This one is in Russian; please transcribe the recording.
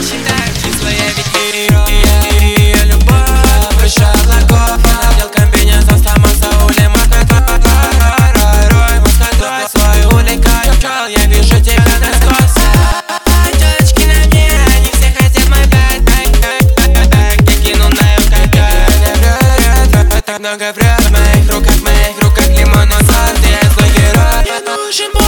считаю числа, я ведь ее любовь выше облаков. Она надел комбинезон, сломался улем, рой, мускатой свой уликаю. Я вижу тебя насквозь. Девочки на мне, они все хотят мой бэк. Я кину на ее как так много врет. В моих руках лимонный сорт. Я злой герой.